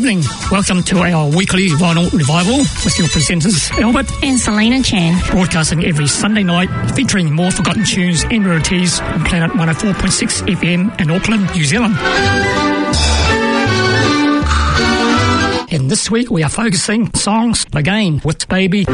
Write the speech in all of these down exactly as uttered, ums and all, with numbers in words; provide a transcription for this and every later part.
evening. Welcome to our weekly vinyl revival with your presenters Albert and Selena Chan. Broadcasting every Sunday night, featuring more forgotten tunes and rarities on Planet one oh four point six F M in Auckland, New Zealand. And this week we are focusing songs again with Baby.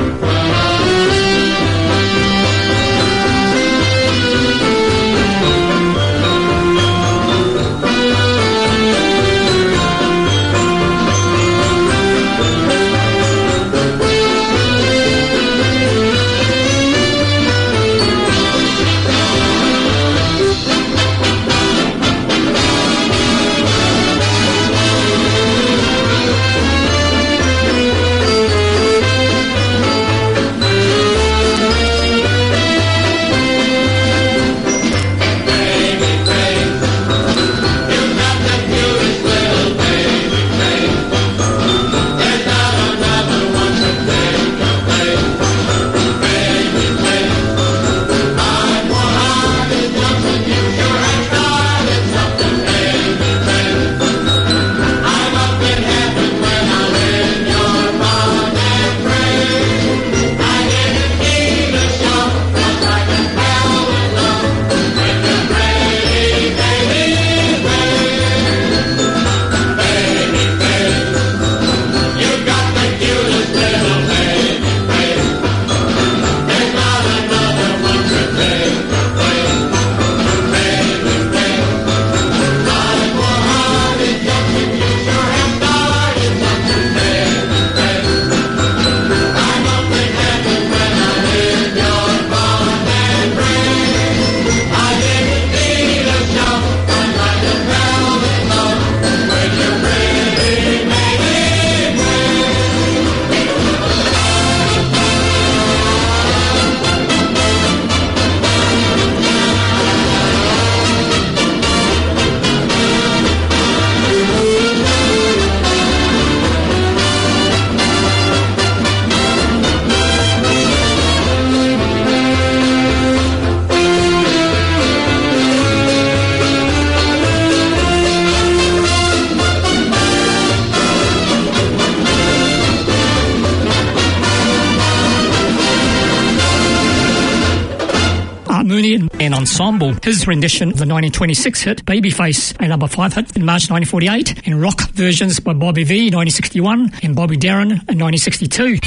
And Ensemble, his rendition of the nineteen twenty-six hit Babyface, a number five hit in March nineteen forty-eight, and rock versions by Bobby Vee nineteen sixty-one and Bobby Darin in nineteen sixty-two.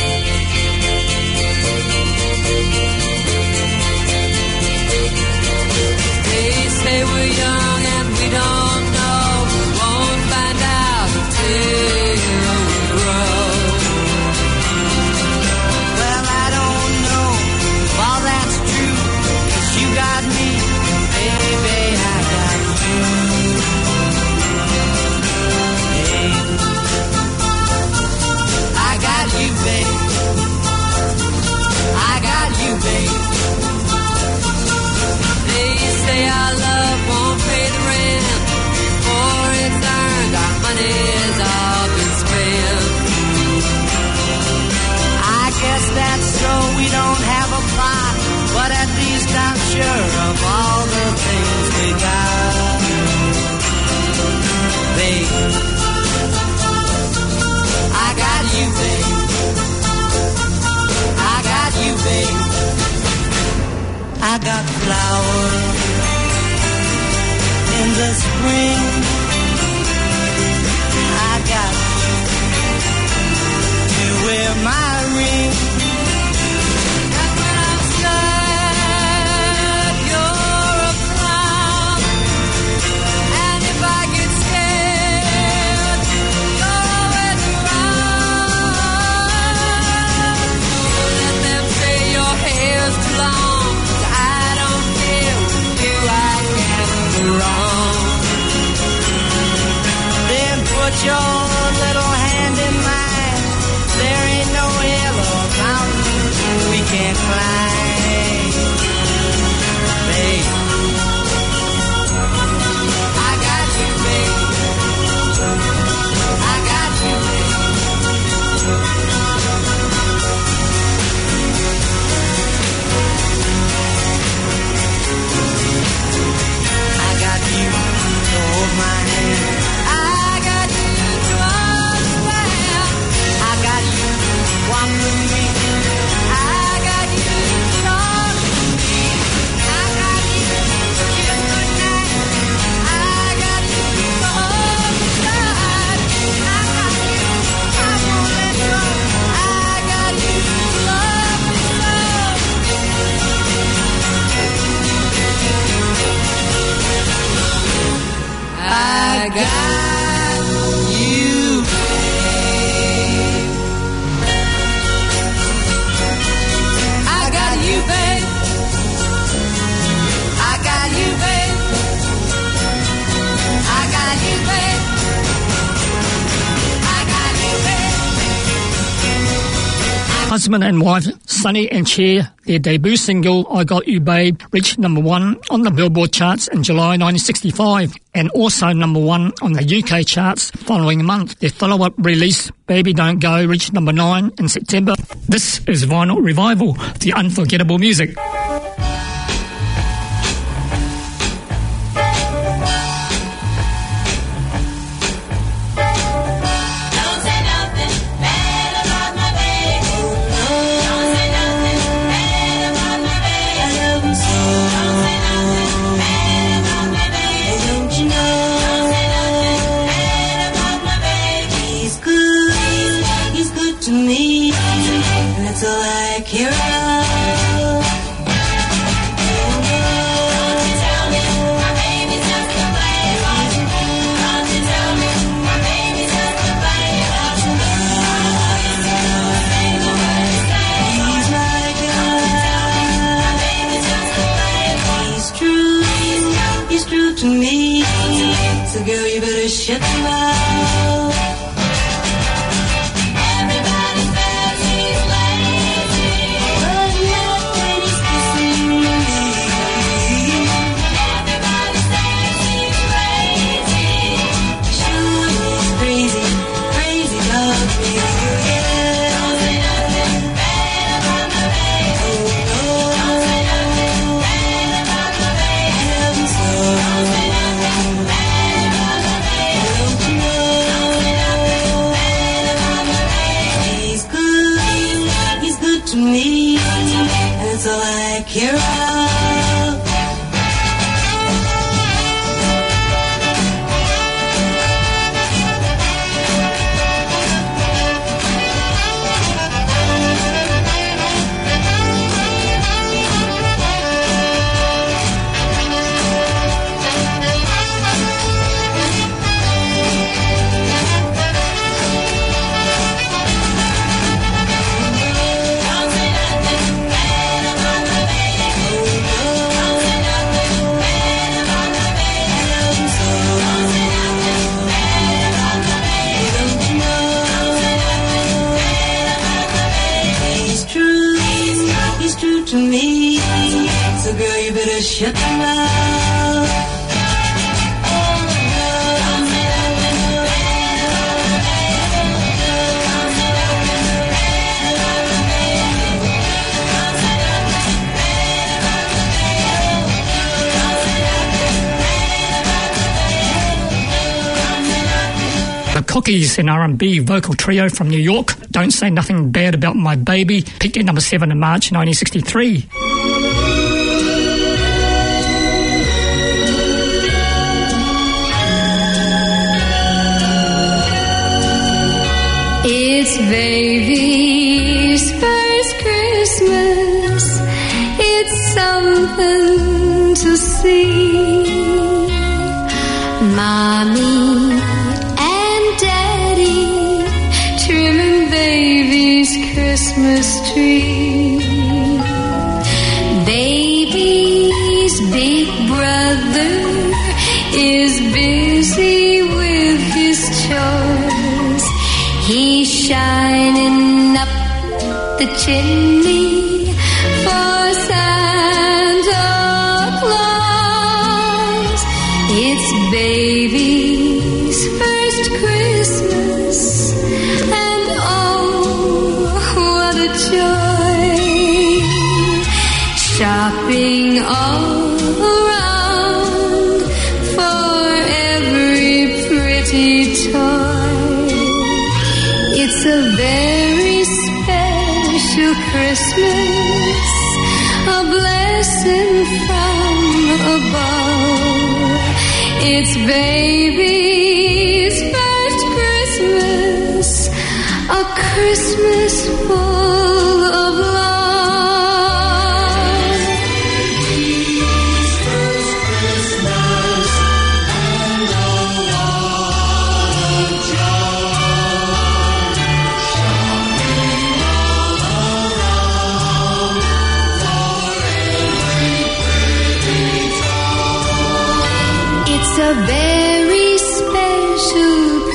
I got you, babe. husband and wife, Sonny and Cher, their debut single, I Got You Babe, reached number one on the Billboard charts in July nineteen sixty-five and also number one on the U K charts following month. Their follow-up release, Baby Don't Go, reached number nine in September. This is Vinyl Revival, the unforgettable music. Cookies, an R and B vocal trio from New York, Don't Say Nothing Bad About My Baby, peaked at number seven in March nineteen sixty-three. It's baby's first Christmas, it's something to see. Mommy Christmas tree. Baby's big brother is busy with his chores. He's shining up the chimney for Santa Claus. It's baby's first Christmas, and joy, shopping all around for every pretty toy. It's a very special Christmas, a blessing from above. It's baby's first Christmas, a Christmas full of love. First Christmas and a lot of joy, shopping all around for every pretty toy. It's a very special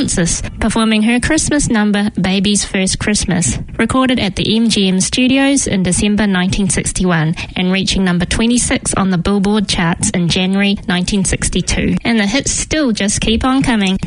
Francis, performing her Christmas number, Baby's First Christmas, recorded at the M G M Studios in December nineteen sixty-one and reaching number twenty-six on the Billboard charts in January nineteen sixty-two. And the hits still just keep on coming.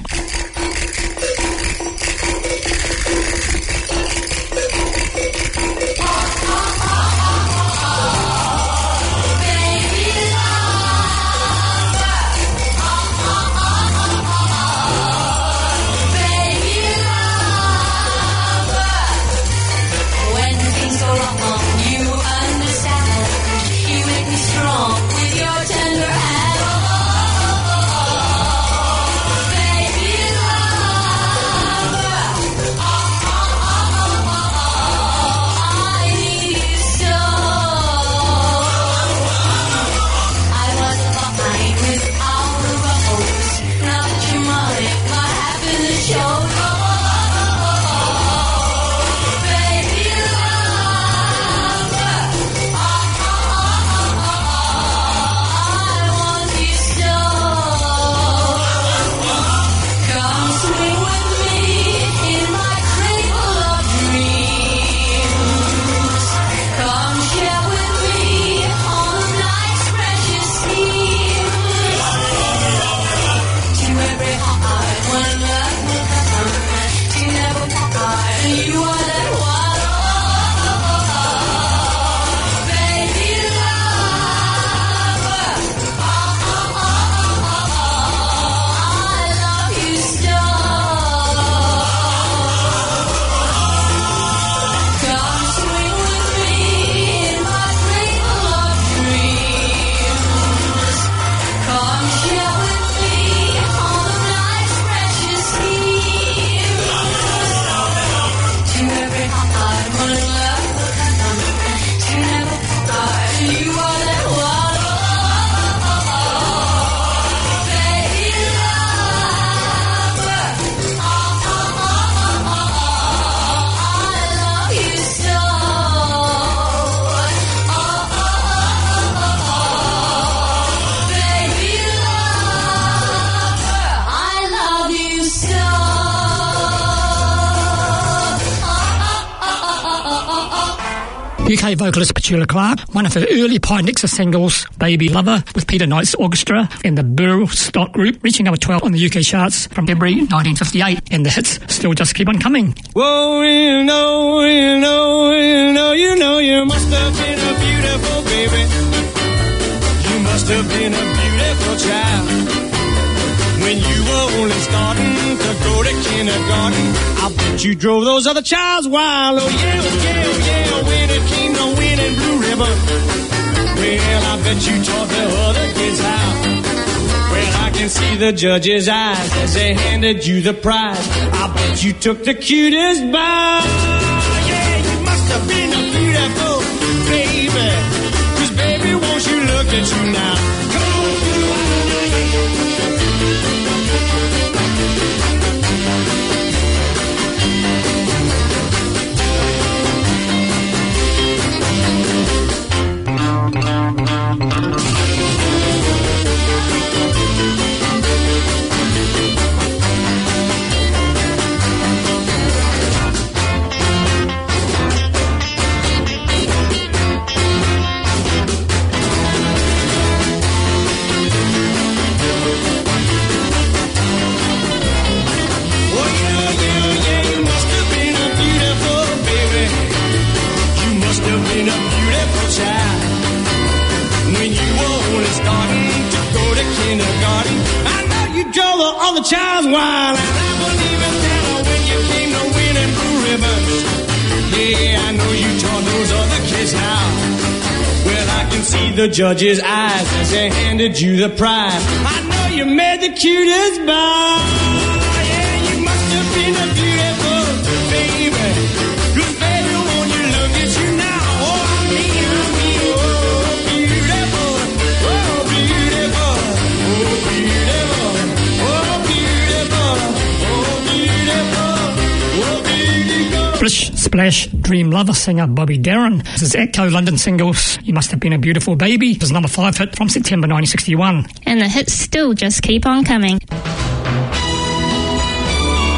U K vocalist Petula Clark, one of her early Pynexa singles, Baby Lover, with Peter Knight's orchestra and the Burl Stock Group, reaching number twelve on the U K charts from February nineteen fifty-eight, and the hits still just keep on coming. Whoa, you know, you know, you know, you know, you must have been a beautiful baby. You must have been a beautiful child. When you were only starting to go to kindergarten, I bet you drove those other childs wild. Oh, yeah, yeah, yeah, when it came to winning Blue Ribbon. Well, I bet you taught the other kids how. Well, I can see the judge's eyes as they handed you the prize. I bet you took the cutest bow. Yeah, you must have been a beautiful baby. 'Cause baby, won't you look at you now? Come on, do I? All the child's wild, and I wasn't even there when you came to winning Blue Ribbons. Yeah, I know you taught those other kids how. Well, I can see the judge's eyes as they handed you the prize. I know you made the cutest bow. Yeah, you must have been a beautiful baby. 'Cause baby, won't you look at you now? Oh, I mean, I mean, oh, beautiful, oh, beautiful, oh, beautiful. Splish Splash Dream Lover singer Bobby Darin. This is Echo London singles You Must Have Been a Beautiful Baby. This is number five hit from September nineteen sixty-one. And the hits still just keep on coming.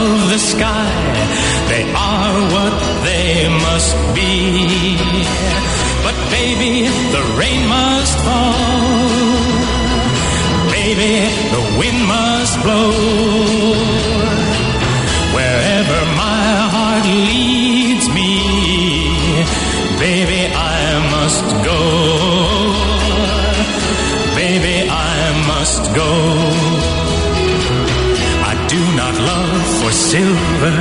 of the sky, they are what they must be. But baby, the rain must fall. Baby, the wind must blow. Wherever my heart leads me, baby, I must go. Baby, I must go. I do not love for silver.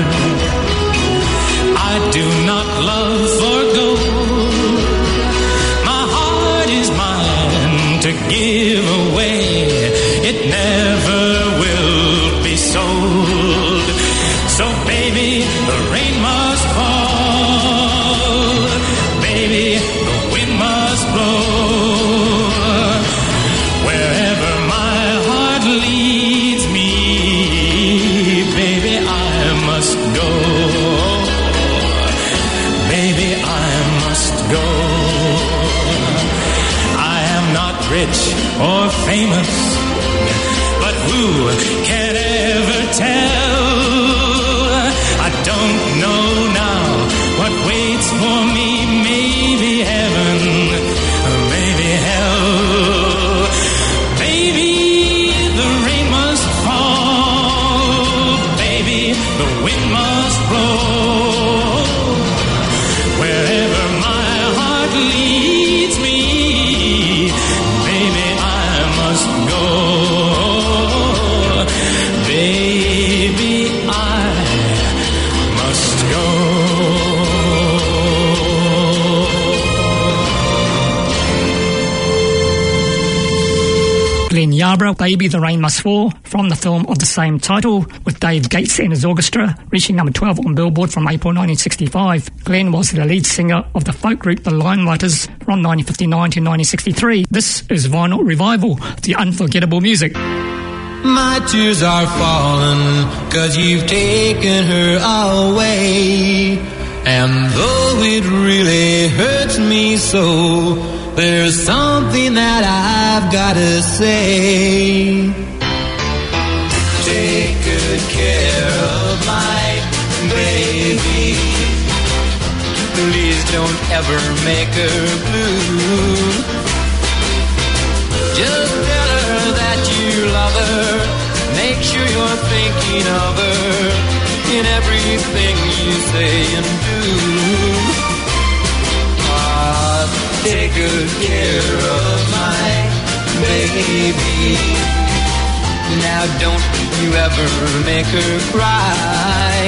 I do not love for gold. My heart is mine to give away. It never will be sold. So baby, the rain must fall. Baby, the wind must blow. Wherever my heart leads me, baby, I must go. Baby, I must go. I am not rich or famous, but who can ever tell? I don't know now what waits for me. Maybe heaven, maybe hell. Baby, the rain must fall. Baby, the wind must blow. Wherever my heart leads me, baby, I must go. Baby, I must go. Glenn Yarbrough, Baby the Rain Must Fall, from the film of the same title, with Dave Gates and his orchestra, reaching number twelve on Billboard from April nineteen sixty-five. Glenn was the lead singer of the folk group The Linewriters from nineteen fifty-nine to nineteen sixty-three. This is Vinyl Revival, the unforgettable music. My tears are falling, 'cause you've taken her away. And though it really hurts me so, there's something that I've gotta say. Take good care of my baby. Please don't ever make her blue. Just tell her that you love her. Make sure you're thinking of her in everything you say and do. Ah, take good care of my baby. Now don't you ever make her cry.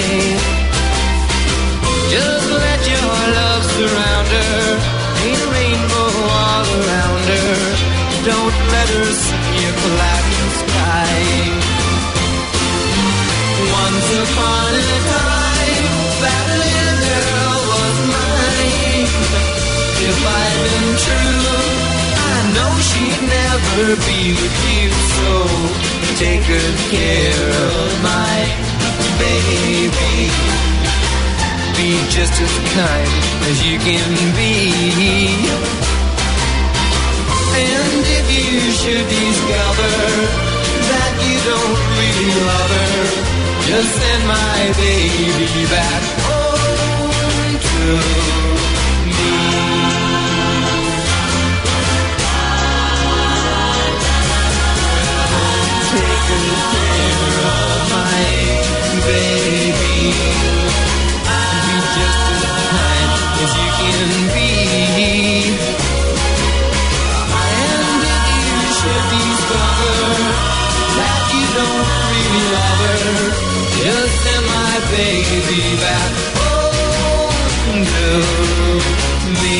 Just let your love surround her, paint a rainbow all around her. Don't let her see a cloudy sky. Once upon a time, that little girl was mine. If I'd been true, I know she'd never be with you. So take good care of my baby. Be just as kind as you can be. And if you should discover that you don't really love her, just send my baby back home to me. Take good care of my baby. Be just as kind as you can be. And if you should discover that you don't really love her, just send my baby back home to me.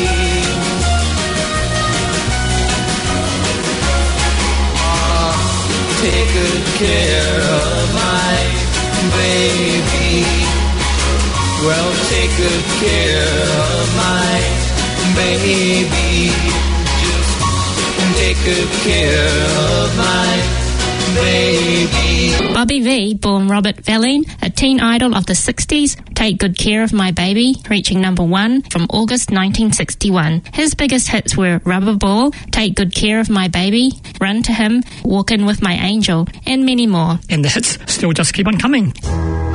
Oh, take good care of my baby. Well, take good care of my baby. Just take good care of my baby. Bobby Vee, born Robert Valleen, a teen idol of the sixties, Take Good Care of My Baby, reaching number one from August nineteen sixty-one. His biggest hits were Rubber Ball, Take Good Care of My Baby, Run to Him, Walkin' with My Angel, and many more. And the hits still just keep on coming.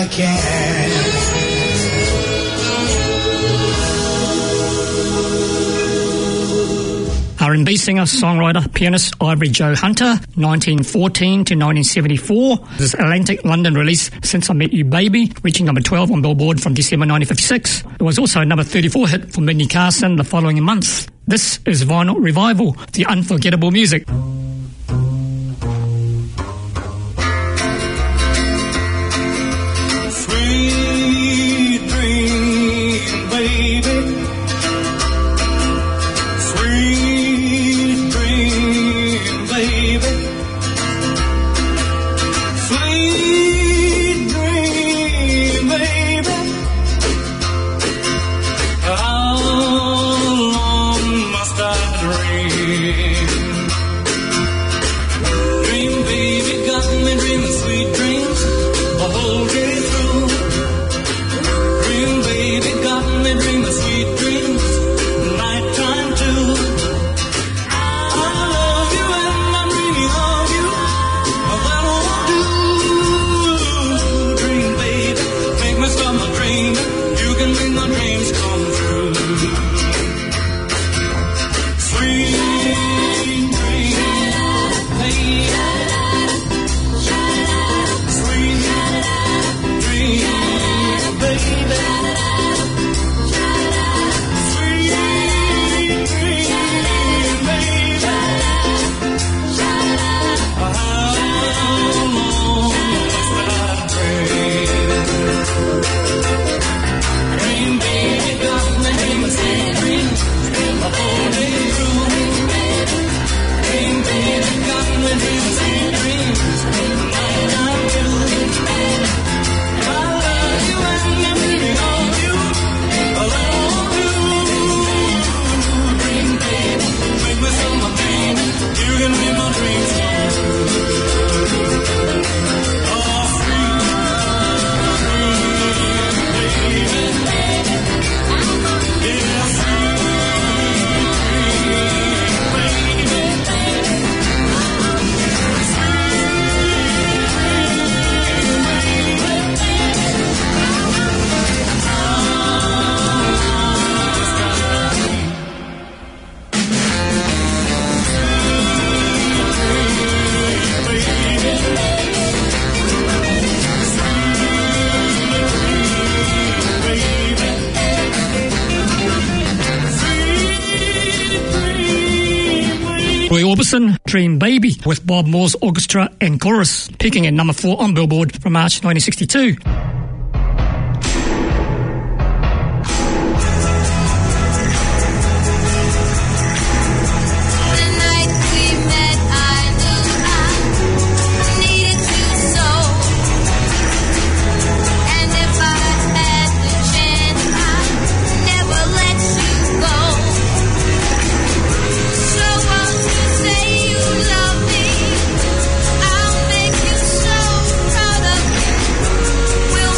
I can. R and B singer, songwriter, pianist Ivory Joe Hunter, nineteen fourteen to nineteen seventy-four. This Atlantic London release, Since I Met You Baby, reaching number twelve on Billboard from December nineteen fifty-six. It was also a number thirty-four hit for Minnie Carson the following month. This is Vinyl Revival, the unforgettable music. Sweet dream, baby. Sweet dream, baby. Sweet dream, baby. How long must I dream? Dream, baby, got me dreaming sweet dreams the whole day through. Dream, baby, got me dreaming sweet dreams, nighttime too. I love you and I'm dreaming of you, but that won't do. Dream, baby, make me stop my dreaming. You can make my dreams come true. Sweet dream, baby. Sweet dream, baby. Sweet dream, baby. How long must I dream? Dream, baby, got me dreaming sweet dreams the whole day through. Dream, baby, got me dreaming sweet dreams nighttime too. I love you and I'm dreaming of you, but I won't do. Dream, baby, make me stop my dreaming. You can make my dreams come true. Oh, sweet dream, baby. Yeah, sweet dream, baby. Roy Orbison, Dream Baby, with Bob Moore's orchestra and chorus, peaking at number four on Billboard from March nineteen sixty-two. The night we met, I knew I needed you so. And if I had the chance, I'd never let you go. So won't you say you love me? I'll make you so proud of me. We'll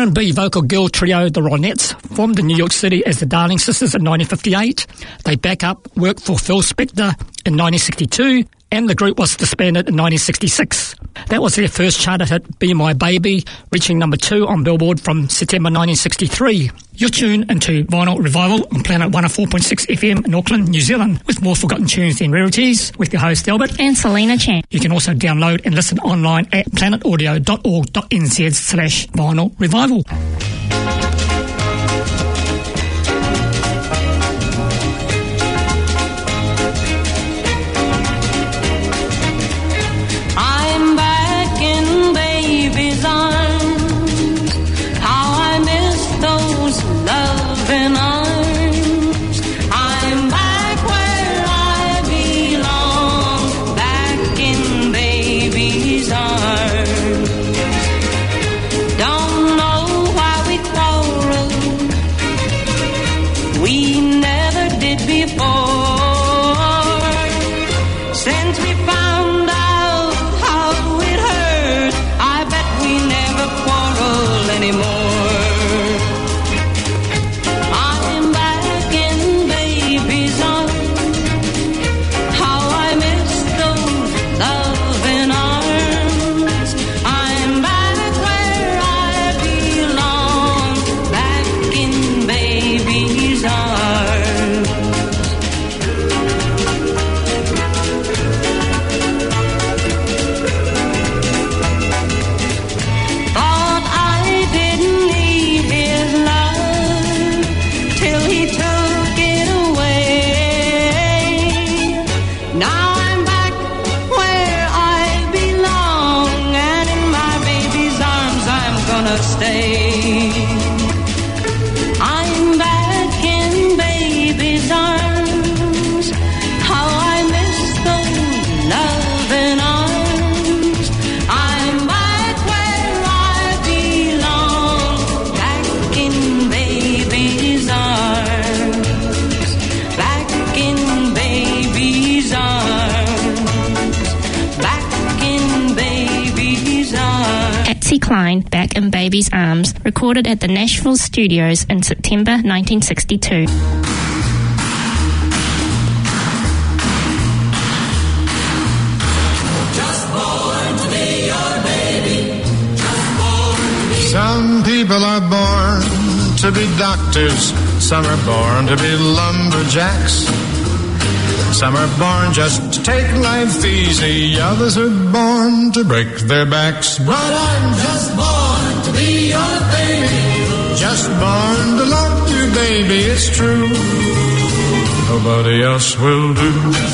and B vocal girl trio The Ronettes formed in New York City as the Darling Sisters in nineteen fifty-eight. They back up work for Phil Spector in nineteen sixty-two, and the group was disbanded in nineteen sixty-six. That was their first charted hit, Be My Baby, reaching number two on Billboard from September nineteen sixty-three. You're tuned into Vinyl Revival on Planet one oh four point six F M in Auckland, New Zealand, with more forgotten tunes and rarities, with your host Albert and Selena Chan. You can also download and listen online at planetaudio dot org dot n z slash vinyl revival. I'm back in baby's arms. How I miss those loving arms. I'm back where I belong, back in baby's arms. Don't know why we quarreled. We never did before. Since we found out how it hurt, I bet we never quarrel anymore. I'm back in baby's arms. How I miss those loving arms. I'm back where I belong, back in baby's arms. Thought I didn't need his love till he took it away. Now I'm back where I belong, and in my baby's arms I'm gonna stay. I'm back in baby's arms. How I miss those loving arms. I'm back where I belong, back in baby's arms, back in baby's arms, back in baby's arms. Patsy Cline, Back in Baby's Arms, recorded at the Nashville Studios in September nineteen sixty-two. Some people are born to be doctors, some are born to be lumberjacks. Some are born just to take life easy, others are born to break their backs. But I'm just born to be your baby, just born to love you, baby, it's true. Nobody else will do.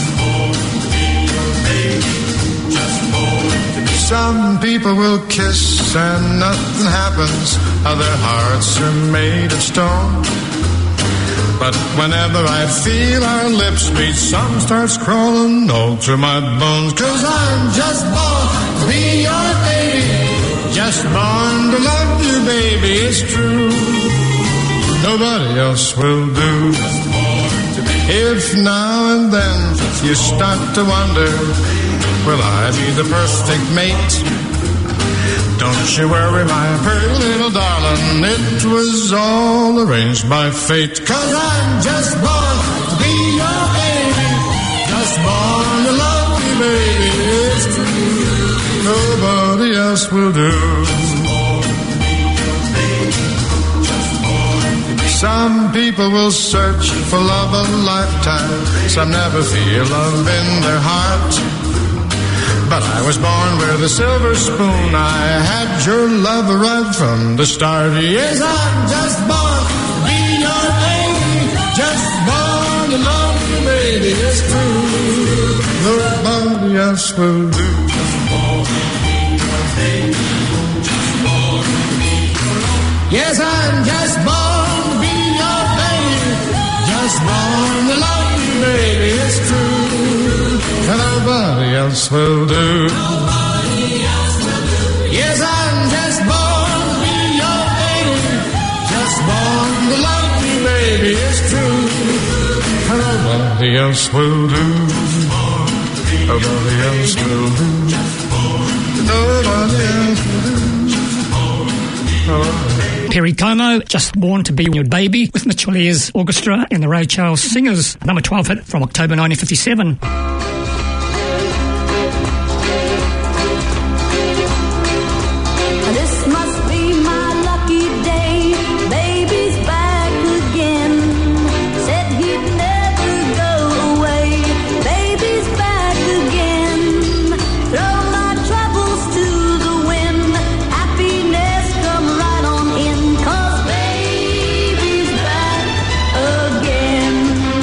Some people will kiss and nothing happens, other hearts are made of stone. But whenever I feel our lips meet, some starts crawling all through my bones. Cause I'm just born to be your baby, just born to love you, baby, it's true. Nobody else will do. If now and then you start to wonder, will I be the perfect mate? Don't you worry, my pretty little darling, it was all arranged by fate. Cause I'm just born to be your baby, just born to love you, baby, it's true. Nobody else will do. Some people will search for love a lifetime, some never feel love in their heart. But I was born with a silver spoon, I had your love right from the start. Yes, I'm just born to be your baby, just born to love you, baby, it's true. Nobody else will do. Yes, I'm just born to be your baby, just born to love you, baby, it's true. And nobody else will do. Yes, I'm just born to be your baby, just born to love you, baby, it's true. And nobody else will do. Nobody else will do. Nobody else will do. Nobody. Perry Como, Just Born to Be Your Baby, with Mitchell Ayres Orchestra and the Ray Charles Singers, number twelve hit from October nineteen fifty-seven. This must be my lucky day. Baby's back again. Said he'd never go away. Baby's back again. Throw my troubles to the wind. Happiness come right on in. 'Cause baby's back again.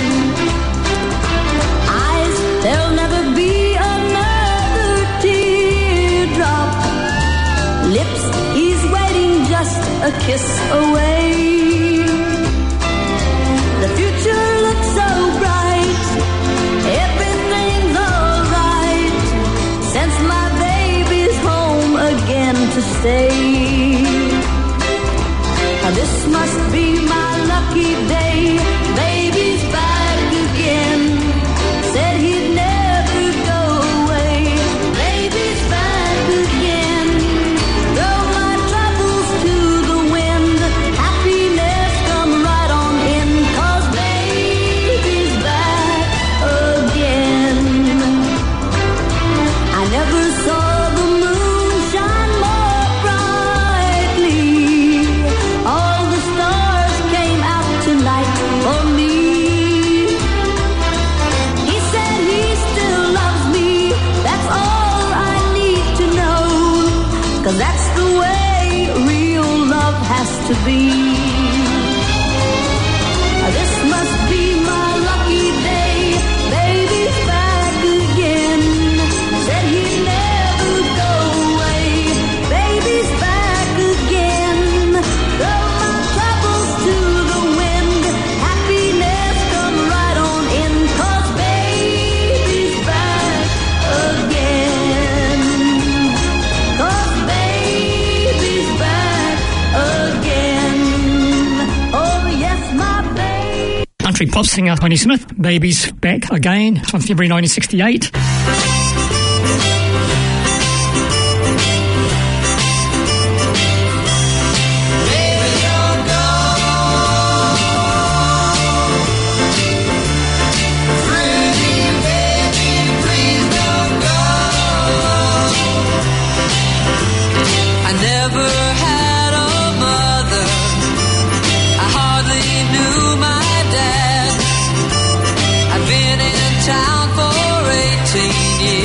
Eyes, there'll never be another teardrop. Lips, he's waiting just a kiss away. The future looks so bright. Everything's alright. Since my baby's home again to stay. This must be my lucky day. Baby's back again. Said he'd never go away. Baby's back again. Throw my troubles to the wind. Happiness come right on in. 'Cause baby's back again. I never saw the moon shine more brightly. All the stars came out tonight for me. He said he still loves me. That's all I need to know. 'Cause that's the way real love has to be. This must be my lucky day. Baby's back again. Said he'd never go away. Baby's back again. Throw my troubles to the wind. Happiness come right on in. 'Cause baby's back again. 'Cause baby's back again. Oh yes, my baby. Country pop singer Tony Smith, Baby's Back Again, from February nineteen sixty-eight. Baby, you're gone. Pretty baby, please don't go. I never had a mother. I hardly knew my dad. I've been in town for eighteen years.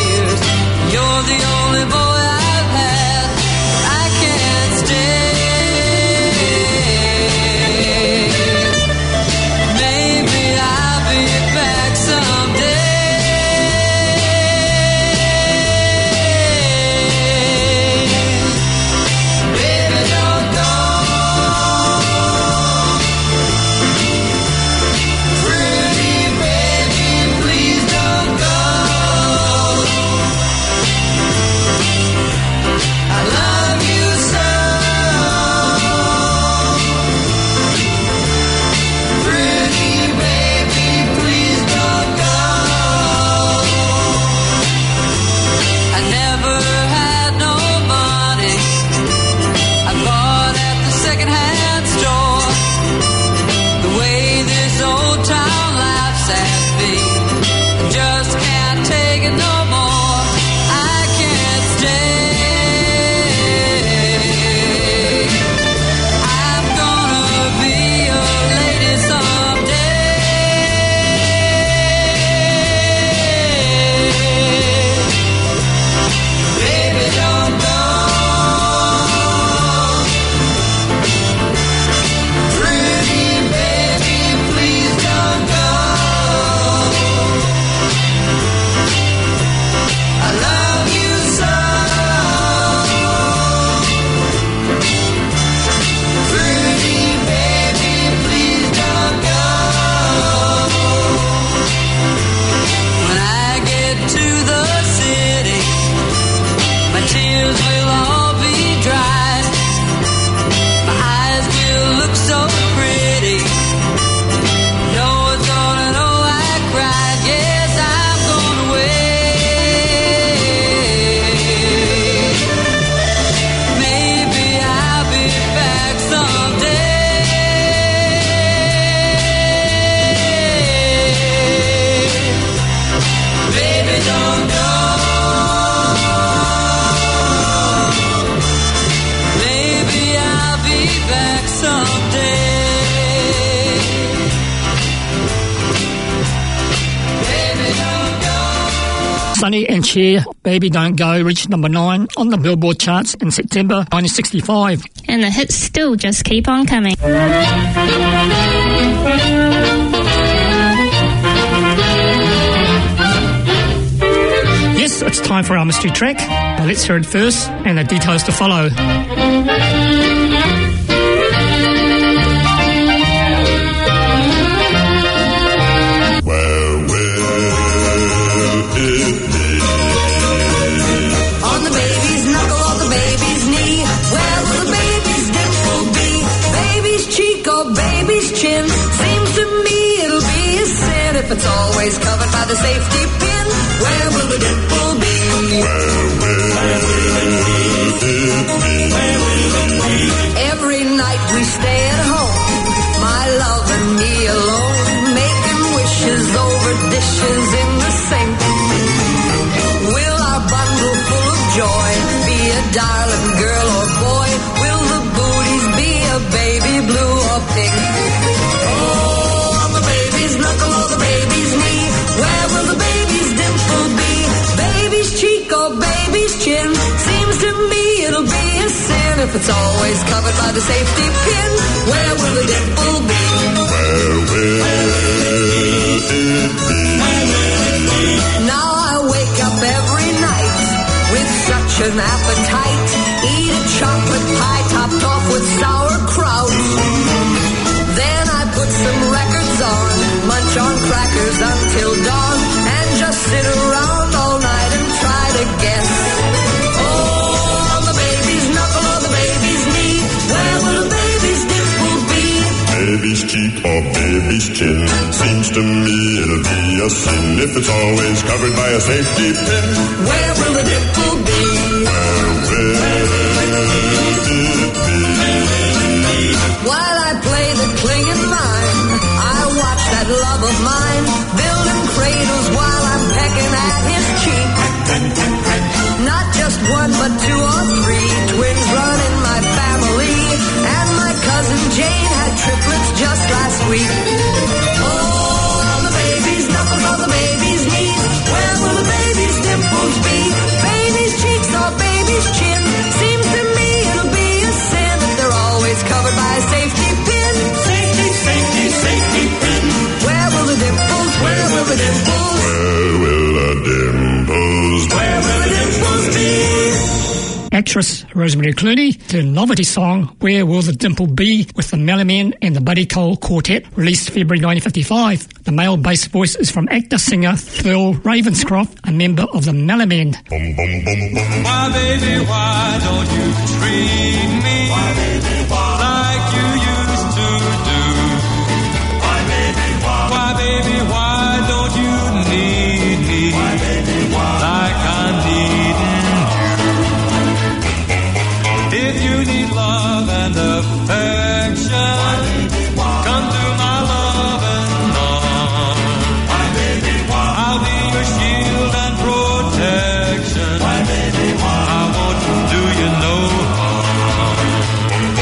Sonny and Cher, Baby Don't Go, reached number nine on the Billboard charts in September nineteen sixty-five. And the hits still just keep on coming. Yes, it's time for our mystery track. Now let's hear it first and the details to follow. Where will it be? On the baby's knuckle or the baby's knee, where will the baby's dimple be? Baby's cheek or baby's chin, seems to me it'll be a sin if it's always covered by the safety pin. Where will the dimple be? Where will it be? Every night we stay at home, my love and me alone, making wishes over dishes in the sink. Will our bundle full of joy be a darling girl or boy? Will the booties be a baby blue or pink? Oh, on the baby's knuckle or the baby's knee, where will the baby's dimple be? Baby's cheek or baby's chin, seems to me it'll be a sin if it's always covered by the safety pin. Where will the dimple be? Where will it be? Now I wake up every night with such an appetite. Eat a chocolate pie topped off with sauerkraut. Then I put some records on, munch on crackers until dawn, and just sit around all night and try to guess. Oh, on the baby's knuckle or the baby's knee, where will the baby's dimple be? Baby's cheek or baby's chin, seems to me it'll be a sin if it's always covered by a safety pin. Where will the dimple be? Where will it be? While I play the clinging mime, I watch that love of mine building cradles while I'm pecking at his cheek. Not just one, but two or three twins run in my family, and my cousin Jane had triplets just last week. Oh, on the baby's knuckles or the baby's knees, where will the baby's dimples be? Baby's cheeks or baby's chin, seems to me it'll be a sin if they're always covered by a safety pin. Safety, safety, safety pin. Where will the dimples, where will the dimples? Where will the dimples be? Where will the dimples be? Actress Rosemary Clooney, the novelty song Where Will the Dimple Be with the Mellomen and the Buddy Cole Quartet, released February nineteen fifty-five. The male bass voice is from actor-singer Phil Ravenscroft, a member of the Mellomen. Bum, bum, bum, bum. Why, baby, why don't you treat me why, baby, why? Like you used to do? Why, baby, why? Why, baby, why don't you need me why, baby, why? Like I'm needing you? If you need love and affection, why, baby, why? Come to my loving arms. Why, baby, why? I'll be your shield and protection. Why, baby, why? I won't do you no harm.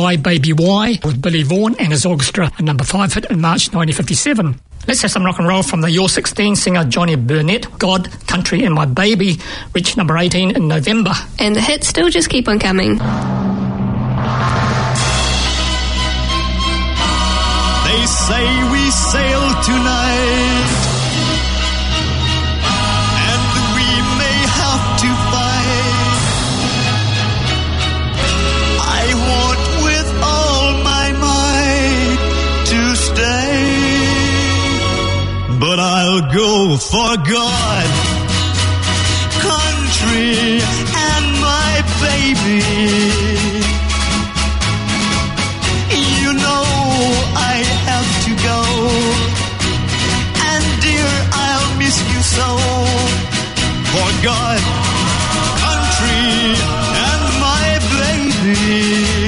Fly Baby Why with Billy Vaughan and his orchestra, a number five hit in March nineteen fifty-seven. Let's have some rock and roll from the You're sixteen singer Johnny Burnett. God, Country and My Baby reached number eighteen in November. And the hits still just keep on coming. They say we sail tonight, and we may have to fight. I want with all my might to stay, but I'll go for God, country, and my baby. You know I have to go, and dear, I'll miss you so. For God, country, and my baby,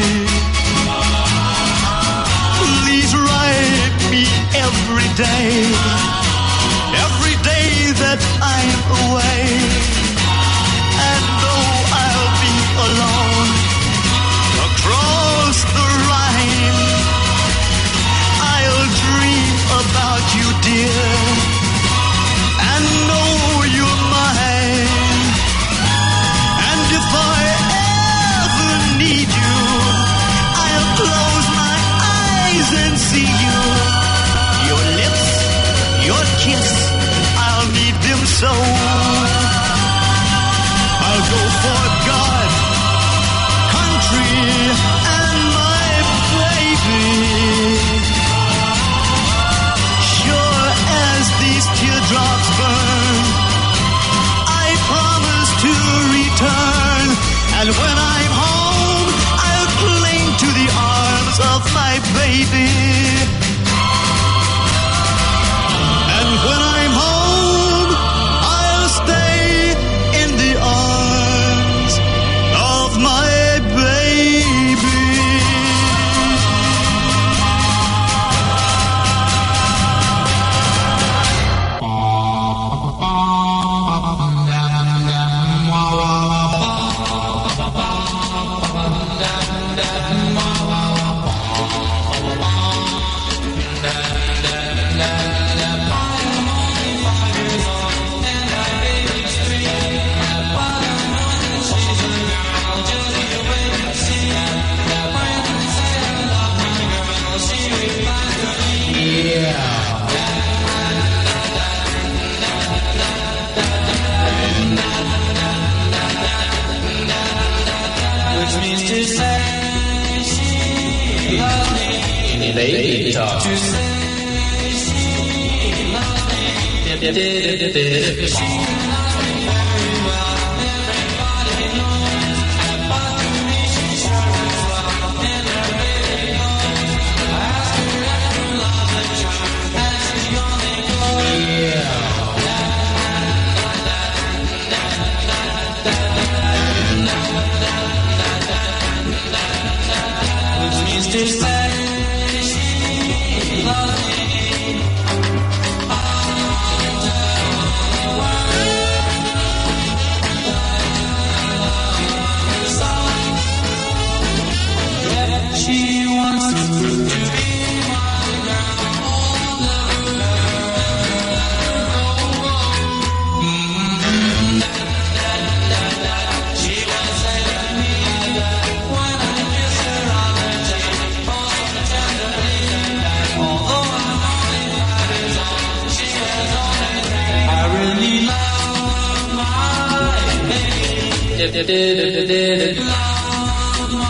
please write me every day, every day that I'm away. And though I'll be alone across the Rhine, I'll dream about you, dear, and know you're mine. And if I ever need you, I'll close my eyes and see you. Your lips, your kiss, I'll need them so. I'll go for God, country, and my baby. Sure as these teardrops burn, I promise to return. And when I'm home, I'll cling to the arms of my baby. And when I'm home, I'll stay in the arms of my baby. Which means to say she loves me. Baby talk. To say she loves me. She loves me very well. Everybody knows. But to me she sure is well. And her baby knows. I ask her if her love is true, and she only goes, yeah. Which means to say she loves me. Yeah, she wants to be my girl, she won't say let me when I kiss her on her cheek, oh so tenderly. Although I'm only five years old, she was only three. I really love my baby. Love my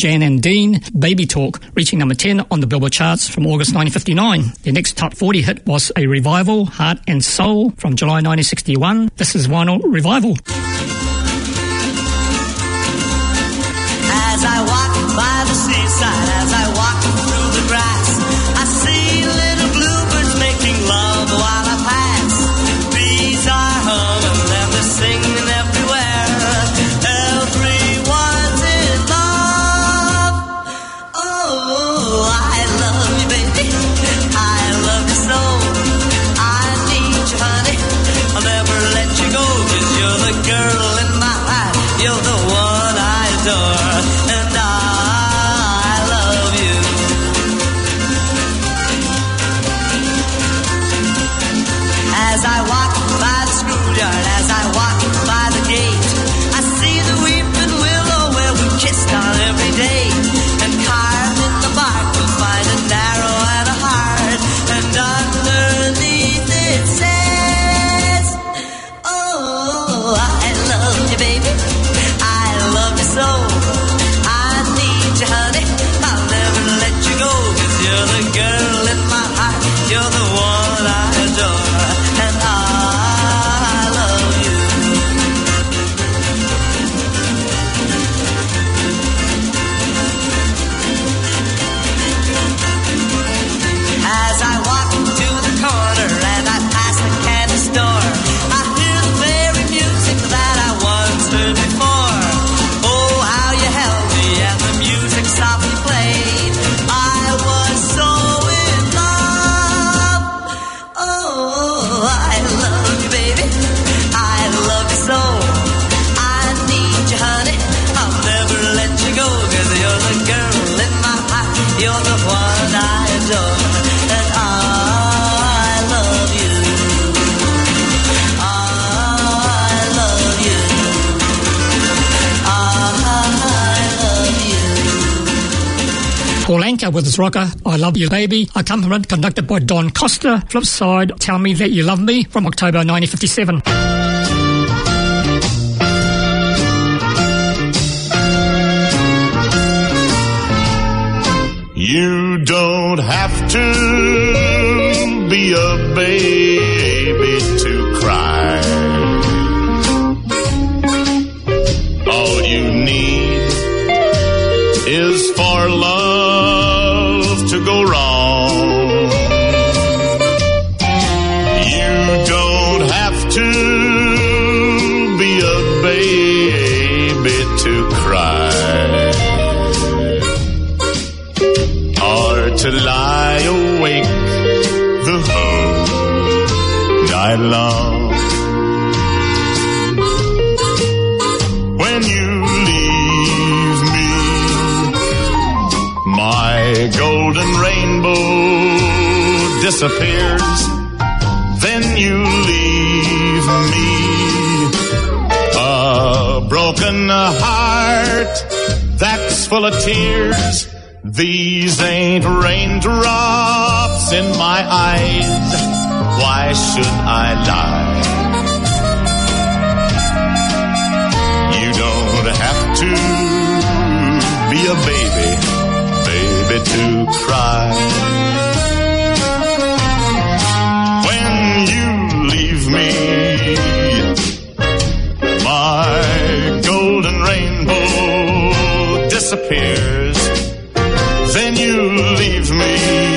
Jan and Dean, Baby Talk, reaching number ten on the Billboard charts from August nineteen fifty-nine. Their next top forty hit was A Revival, Heart and Soul, from July nineteen sixty-one. This is Vinyl Revival. As I walk by the seaside, as I walk through the grass, I see little bluebirds making love while I pass. Bees are humming and they're singing everywhere. Everyone's in love. Oh, I love you, baby. I love you so. I need you, honey. I'll never let you go, 'cause you're the girl in my heart. You're the one I adore. And I love you. As I walk by the schoolyard, as I walk by the gate, I see the weeping willow where we kissed on every day. And carved in the bark you'll find a narrow and a heart. And underneath it says, oh, I love you, baby. I love you so. I need you, honey. I'll never let you go, 'cause you're the girl in my heart. You're the one I adore. And I love you. As I walk to the corner and I pass the candy store, I hear the very music that I once heard before. Oh, how you held me and the music softly played. I was so in love. Oh, I love you, baby. I love you so. I need you, honey. I'll never let you go, 'cause you're the girl in my heart. You're the one I adore. And I love you. I love you. I love you. Paul Anka with his rocker, I Love You Baby, accompaniment conducted by Don Costa. Flip side, Tell Me That You Love Me, from October nineteen fifty-seven. You don't have to be a baby to cry. All you need is for love to go wrong. You don't have to be a baby to cry. To lie awake the whole night long. When you leave me, my golden rainbow disappears. Then you leave me a broken heart that's full of tears. These ain't raindrops in my eyes. Why should I lie? You don't have to be a baby, baby, to cry. When you leave me, my golden rainbow disappears. Then you leave me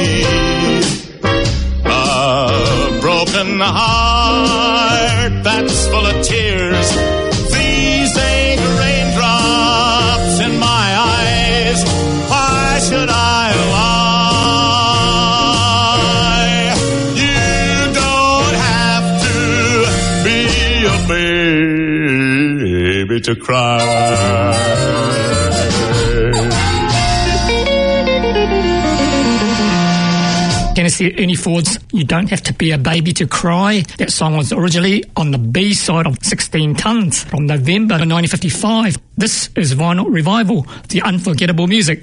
a broken heart that's full of tears. These ain't raindrops in my eyes. Why should I lie? You don't have to be a baby to cry. Tennessee Ernie Ford's You Don't Have to Be a Baby to Cry. That song was originally on the B side of sixteen tons from November nineteen fifty-five. This is Vinyl Revival, the unforgettable music.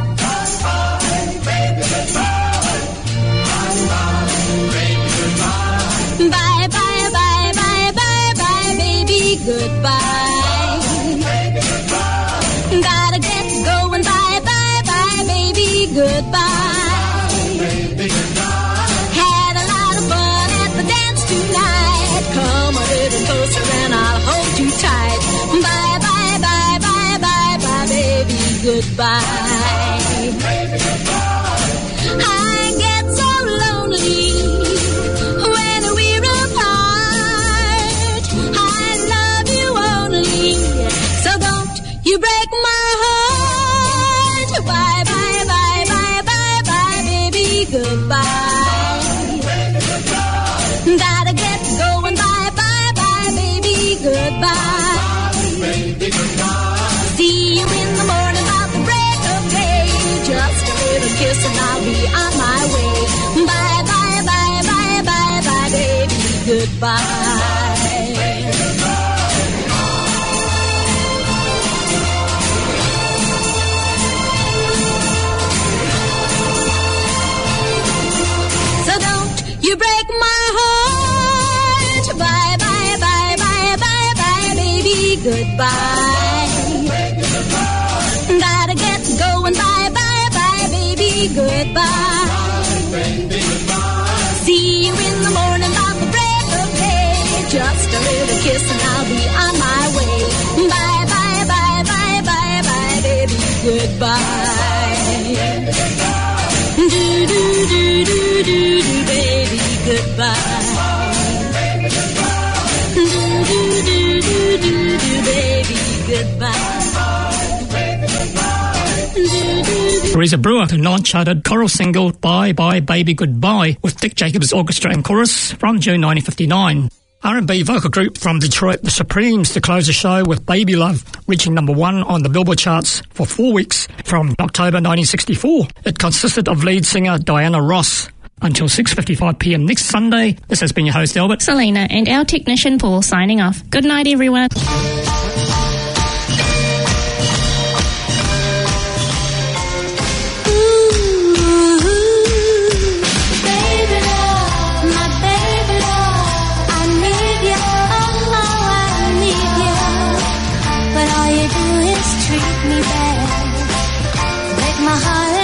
Bye, bye, bye, bye, bye, bye, baby, goodbye. Gotta get going, bye, goodbye. I get so lonely when we're apart. I love you only, so don't you break my heart. Bye, bye, bye, bye, bye, bye, baby, goodbye. Gotta get going, bye, bye, bye, baby, goodbye. See you in the morning about the break of day. Just a little kiss and I'll be on my way. Bye, bye, bye, bye, bye, bye, baby, goodbye. So don't you break my heart. Bye, bye, bye, bye, bye, bye, baby, goodbye. Gotta get going, bye, bye, bye, baby, goodbye. See you in the morning about the break of day. Just a little kiss and I'll be on my way. Bye, bye, bye, bye, bye, bye, baby, goodbye. Do, do, do, do, do, do, baby, goodbye. Do, do, do, do, do, do, baby, goodbye. Teresa Brewer, the non-charted choral single Bye Bye Baby Goodbye with Dick Jacobs Orchestra and Chorus from June nineteen fifty-nine. R and B vocal group from Detroit, The Supremes, to close the show with Baby Love, reaching number one on the Billboard charts for four weeks from October nineteen sixty-four. It consisted of lead singer Diana Ross. Until six fifty-five p m next Sunday, this has been your host Albert, Selena, and our technician Paul signing off. Good night, everyone. Treat me bad, break my heart.